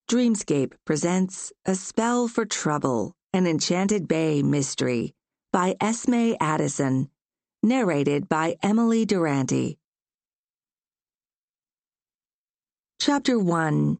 Dreamscape presents A Spell for Trouble, an Enchanted Bay mystery by Esme Addison, narrated by Emily Durante. Chapter 1.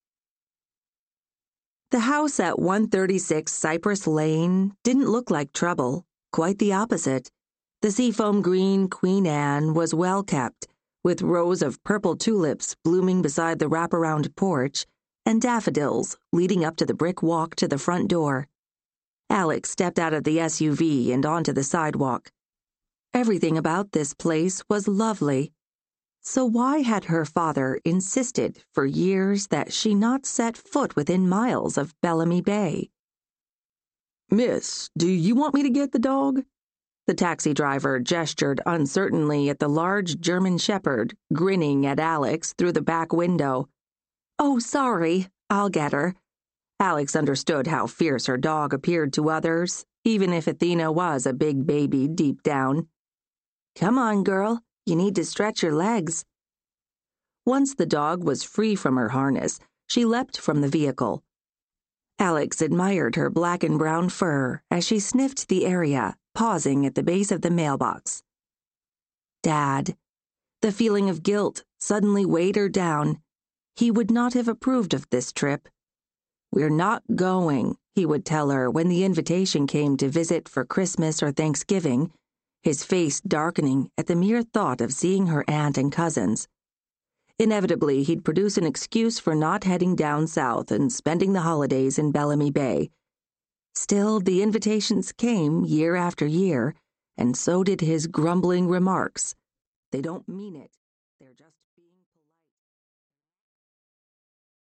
The house at 136 Cypress Lane didn't look like trouble, quite the opposite. The seafoam green Queen Anne was well kept, with rows of purple tulips blooming beside the wraparound porch and daffodils leading up to the brick walk to the front door. Alex stepped out of the SUV and onto the sidewalk. Everything about this place was lovely. So why had her father insisted for years that she not set foot within miles of Bellamy Bay? "Miss, do you want me to get the dog?" The taxi driver gestured uncertainly at the large German shepherd, grinning at Alex through the back window. "Oh, sorry, I'll get her." Alex understood how fierce her dog appeared to others, even if Athena was a big baby deep down. "Come on, girl, you need to stretch your legs." Once the dog was free from her harness, she leapt from the vehicle. Alex admired her black and brown fur as she sniffed the area, pausing at the base of the mailbox. Dad. The feeling of guilt suddenly weighed her down. He would not have approved of this trip. "We're not going," he would tell her when the invitation came to visit for Christmas or Thanksgiving, his face darkening at the mere thought of seeing her aunt and cousins. Inevitably, he'd produce an excuse for not heading down south and spending the holidays in Bellamy Bay. Still, the invitations came year after year, and so did his grumbling remarks. "They don't mean it."